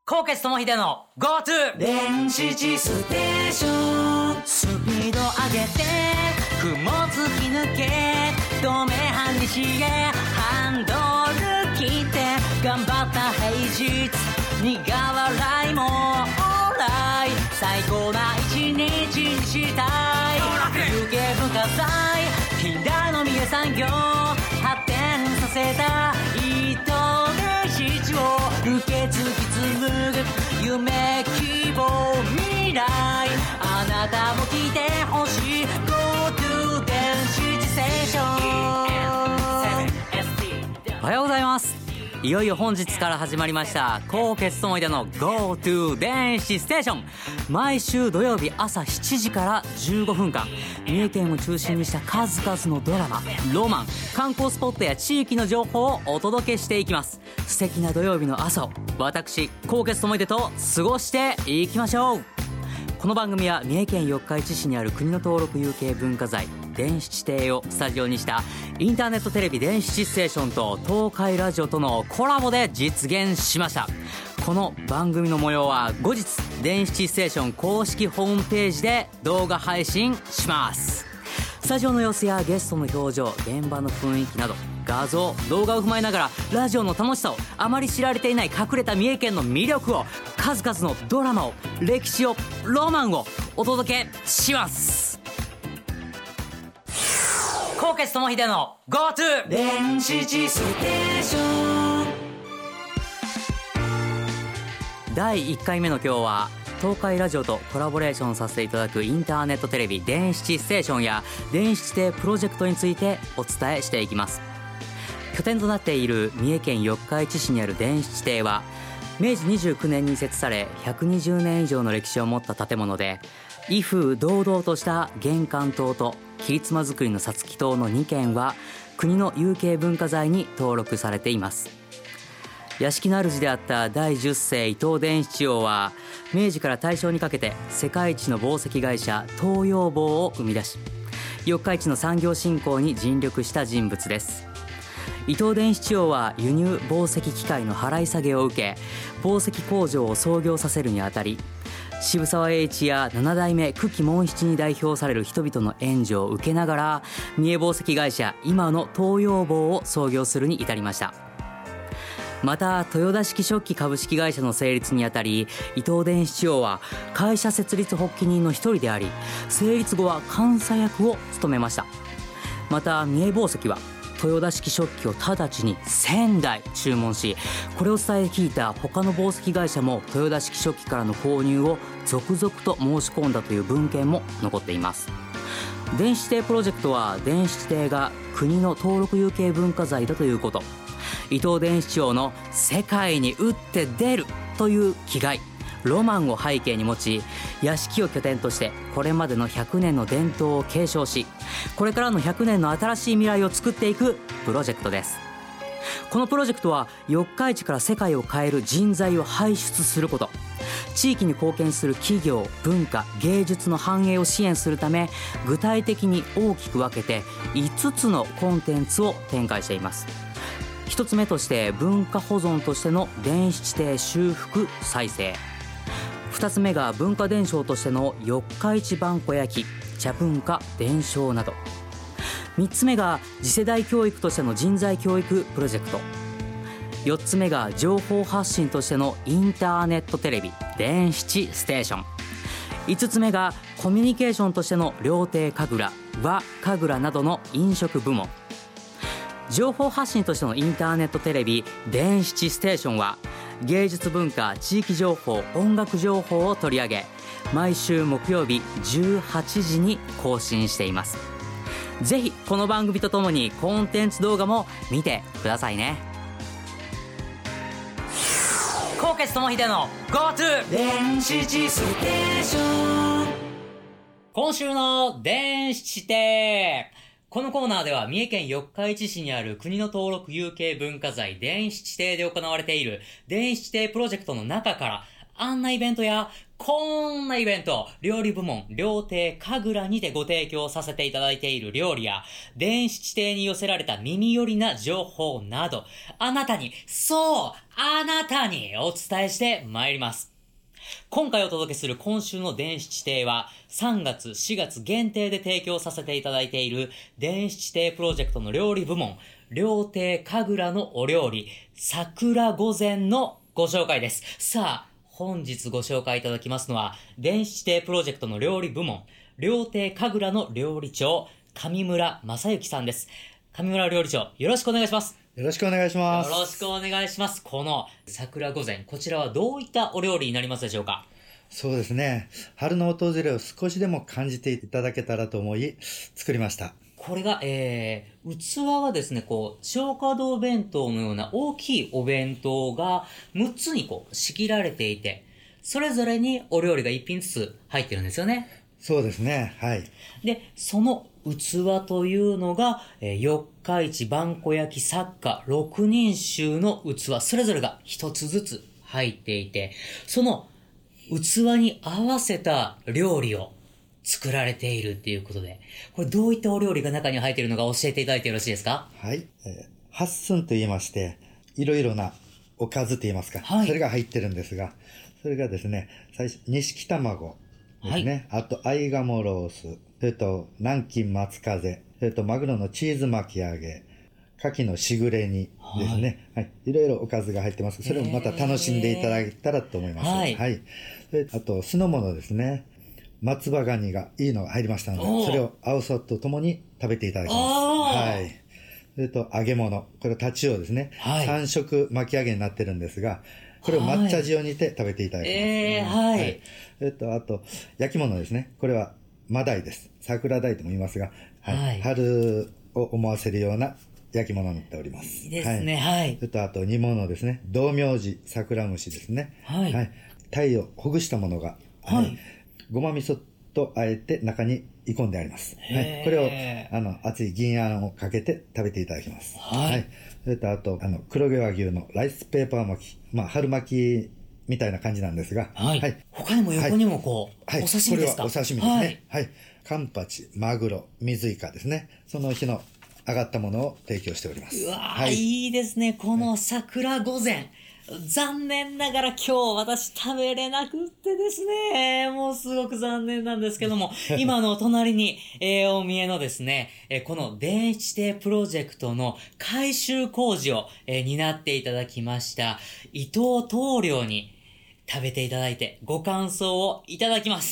高血友秀の GoTo 電子地ステーション。 スピード上げて雲突き抜け止め半日へハンドル切って頑張った平日苦笑いもオーライ最高な一日にしたい有形文化財近代の三重産業発展させた糸電子を受け継ぎ紡ぐ夢希望未来あなたも来てほしい GoTo 電子ステーション。おはようございます。いよいよ本日から始まりました高血友秀の GoTo 電子ステーション。毎週土曜日朝7時から15分間三重県を中心にした数々のドラマ、ロマン、観光スポットや地域の情報をお届けしていきます。素敵な土曜日の朝を私高血友秀と過ごしていきましょう。この番組は三重県四日市市にある国の登録有形文化財電子地底をスタジオにしたインターネットテレビ電子地ステーションと東海ラジオとのコラボで実現しました。この番組の模様は後日電子地ステーション公式ホームページで動画配信します。スタジオの様子やゲストの表情、現場の雰囲気など画像、動画を踏まえながらラジオの楽しさを、あまり知られていない隠れた三重県の魅力を、数々のドラマを、歴史を、ロマンをお届けします。高血友秀の GoTo 電子地ステーション。 第1回目の今日は東海ラジオとコラボレーションさせていただくインターネットテレビ電子地ステーションや電子地底プロジェクトについてお伝えしていきます。拠点となっている三重県四日市市にある電子地底は明治29年に設置され120年以上の歴史を持った建物で、威風堂々とした玄関棟と切妻造りの皐月棟の2軒は国の有形文化財に登録されています。屋敷の主であった第10世伊藤伝七王は明治から大正にかけて世界一の紡績会社東洋紡を生み出し、四日市の産業振興に尽力した人物です。伊藤伝七王は輸入紡績機械の払い下げを受け、紡績工場を創業させるにあたり、渋沢栄一や七代目久喜門七に代表される人々の援助を受けながら三重紡績会社今の東洋紡を創業するに至りました。また豊田式食器株式会社の成立にあたり、伊藤伝七王は会社設立発起人の一人であり、成立後は監査役を務めました。また三重紡績は豊田式食器を直ちに1000台注文し、これを伝え聞いた他の紡績会社も豊田式食器からの購入を続々と申し込んだという文献も残っています。電子地底プロジェクトは電子地底が国の登録有形文化財だということ、伊藤伝七王の世界に打って出るという気概、ロマンを背景に持ち、屋敷を拠点としてこれまでの100年の伝統を継承し、これからの100年の新しい未来を作っていくプロジェクトです。このプロジェクトは四日市から世界を変える人材を輩出すること、地域に貢献する企業、文化、芸術の繁栄を支援するため、具体的に大きく分けて5つのコンテンツを展開しています。1つ目として文化保存としての電子地底修復再生、2つ目が文化伝承としての四日市萬古焼茶文化伝承など、3つ目が次世代教育としての人材教育プロジェクト、4つ目が情報発信としてのインターネットテレビ電子地ステーション、5つ目がコミュニケーションとしての料亭神楽、和神楽などの飲食部門、情報発信としてのインターネットテレビ電子地ステーションは芸術文化、地域情報、音楽情報を取り上げ、毎週木曜日18時に更新しています。ぜひこの番組とともにコンテンツ動画も見てくださいね。高血友秀の GoTo 電子地ステーション。 今週の電子地底。このコーナーでは三重県四日市市にある国の登録有形文化財電子地底で行われている電子地底プロジェクトの中からあんなイベントや、こんなイベント、料理部門、料亭神楽にてご提供させていただいている料理や、電子地底に寄せられた耳寄りな情報など、あなたに、そう、あなたにお伝えしてまいります。今回お届けする今週の電子地底は3月4月限定で提供させていただいている電子地底プロジェクトの料理部門料亭神楽のお料理桜御前のご紹介です。さあ本日ご紹介いただきますのは電子地底プロジェクトの料理部門料亭神楽の料理長上村正幸さんです。上村料理長よろしくお願いします。 よろしくお願いします。 よろしくお願いします。この桜御前、こちらはどういったお料理になりますでしょうか？ そうですね。春の訪れを少しでも感じていただけたらと思い、作りました。 これが、器はですね、小華堂弁当のような大きいお弁当が6つに仕切られていて、それぞれにお料理が1品ずつ入ってるんですよね。 そうですね。はい。 で、その器というのが、四日市萬古焼作家6人衆の器、それぞれが1つずつ入っていて、その器に合わせた料理を作られているっていうことで、これどういったお料理が中に入っているのか教えていただいてよろしいですか？ はい。八寸と言いまして、いろいろなおかずと言いますか、 はい、 それが入ってるんですが、それがですね、最初、錦卵ですね。はい、あと、合鴨ロース、それと、南京松風、それと、マグロのチーズ巻き揚げ、牡蠣のしぐれ煮ですね。はい。いろいろおかずが入ってます。それもまた楽しんでいただけたらと思います。はい。はい。であと、酢の物ですね。松葉ガニがいいのが入りましたので、それを青さとともに食べていただきます。はい。それと、揚げ物。これ、タチウオですね。はい。3色巻き揚げになってるんですが、これを抹茶塩にて食べていただきます。 はい。 あと、焼き物ですね。これは、マダイです。桜鯛とも言いますが、はい。春を思わせるような焼き物になっております。 いいですね。はい。 あと、煮物ですね。道明寺桜蒸しですね。はい。はい。鯛をほぐしたものが、はい。ごま味噌とあえて中に煮込んであります。はい。これを、熱い銀あんをかけて食べていただきます。はい。それと、あと、黒毛和牛のライスペーパー巻き。春巻きみたいな感じなんですが。 はい。はい、他にも横にもお刺身ですか？ これはお刺身ですね。はい。カンパチ、マグロ、水イカですね。その日の上がったものを提供しております。 うわー、はい、いいですね。この桜御前。残念ながら今日私食べれなくってですね、もうすごく残念なんですけども、今隣に、お見えのですね、この電子地底プロジェクトの改修工事を、担っていただきました伊藤棟梁に食べていただいてご感想をいただきます。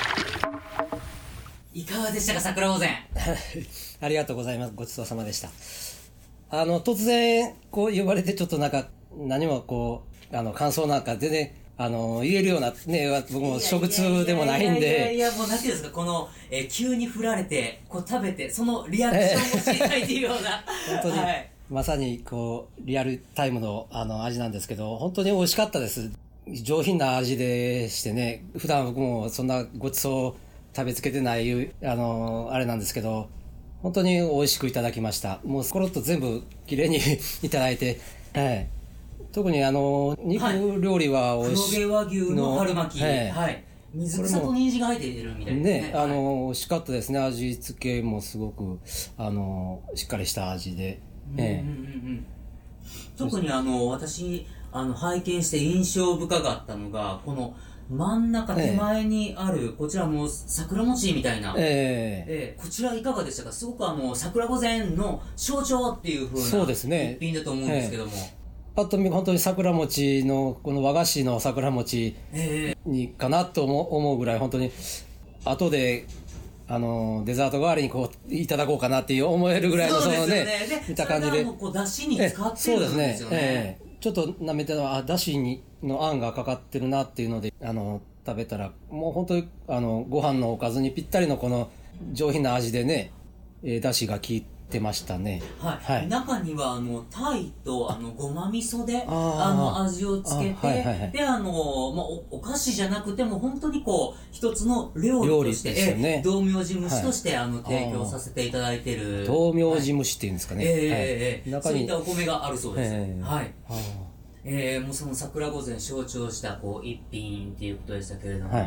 いかがでしたか、桜御前。 ありがとうございます。ごちそうさまでした。突然呼ばれてちょっと何も感想なんか全然、言えるような、ね、僕も食通でもないんで。 もうなんていうんですか、急に振られて、食べて、そのリアクションも知りたいっていうような。 本当に、はい、まさに、リアルタイムの、味なんですけど、本当に美味しかったです。上品な味でしてね、普段僕もそんなごちそう食べつけてない、あれなんですけど、本当に美味しくいただきました。もうコロッと全部綺麗にいただいて、はい。特に肉料理は美味しい。 黒毛和牛の春巻き。はい。水草と人参が入っているみたいですね。 美味しかったですね。味付けもすごく、しっかりした味で。 特に私、拝見して印象深かったのが、この真ん中手前にある、こちらも桜餅みたいな。こちらいかがでしたか？すごく桜御前の象徴っていう風なそうですね。 一品だと思うんですけども。 パッと見本当に桜餅のこの和菓子の桜餅にかなと思うぐらい本当に後でデザート代わりにいただこうかなって思えるぐらいの見た感じでだしに使ってるんですよね。そうですね。 ちょっと舐めてだしのあんがかかってるなっていうので食べたらもう本当にご飯のおかずにぴったりのこの上品な味でねだしが効いてましたね。 はい。はい、中には鯛とごま味噌で味をつけて、でお菓子じゃなくても本当に一つの料理として、道明寺蒸しとして提供させていただいてる。 道明寺蒸しっていうんですかね。 そういったお米があるそうです。はい。 もうその桜御前象徴したこう一品っていうことでしたけれども、 はい、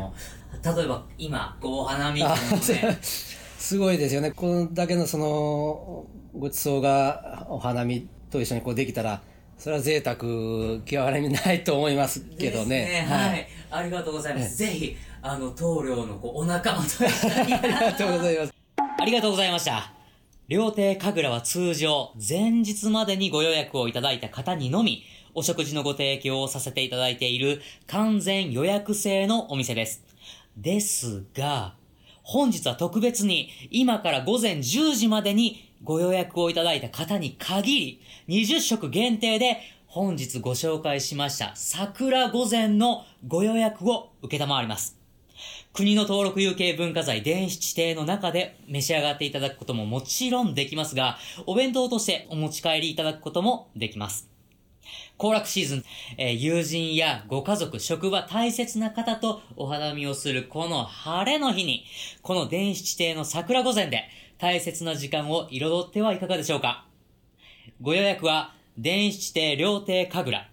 例えば今お花見っていうのねすごいですよね。こんだけのそのごちそうがお花見と一緒にこうできたら、それは贅沢極まりないと思いますけどね。 はい、ありがとうございます。ぜひ棟梁のお仲間と一緒にありがとうございます。 ありがとうございました。料亭神楽は通常前日までにご予約をいただいた方にのみお食事のご提供をさせていただいている完全予約制のお店です。ですが、本日は特別に今から午前10時までにご予約をいただいた方に限り20食限定で本日ご紹介しました桜御前のご予約を受けたまわります。国の登録有形文化財伝七庭の中で召し上がっていただくことももちろんできますが、お弁当としてお持ち帰りいただくこともできます。行楽シーズン、友人やご家族、職場大切な方とお花見をするこの晴れの日に、この伝七庭の桜御前で大切な時間を彩ってはいかがでしょうか。ご予約は伝七庭料亭神楽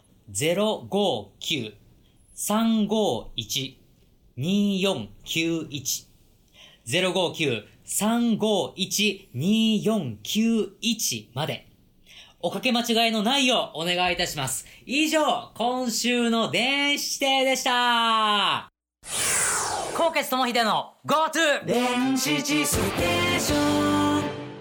059-351-2491 059-351-2491 までおかけ間違いのないようお願いいたします。以上、今週の伝七庭でした。纐纈智秀の GoTo 電子地ステーション。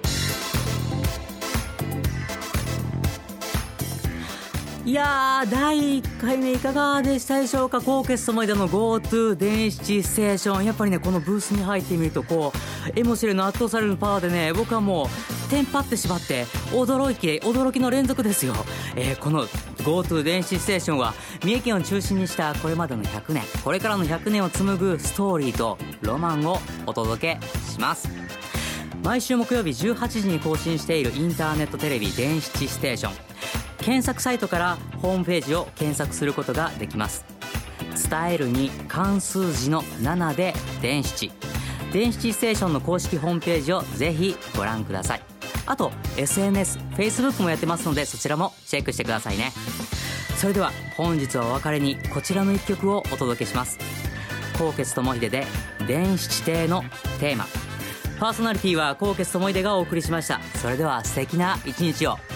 いやー、第1回目いかがでしたでしょうか。纐纈智秀の GoTo 電七ステーション。やっぱりね、このブースに入ってみるとこうエモシレの圧倒されるパワーでね、僕はもうテンパってしまって驚きの連続ですよ。この GoTo 電七ステーションは三重県を中心にしたこれまでの100年、これからの100年を紡ぐストーリーとロマンをお届けします。毎週木曜日18時に更新しているインターネットテレビ電七ステーション、検索サイトからホームページを検索することができます。伝えるに漢数字の7で電七ステーションの公式ホームページをぜひご覧ください。あと SNS、Facebook もやってますので、そちらもチェックしてくださいね。それでは本日はお別れにこちらの一曲をお届けします。纐纈智秀で伝七庭のテーマ。パーソナリティは纐纈智秀がお送りしました。それでは素敵な一日を。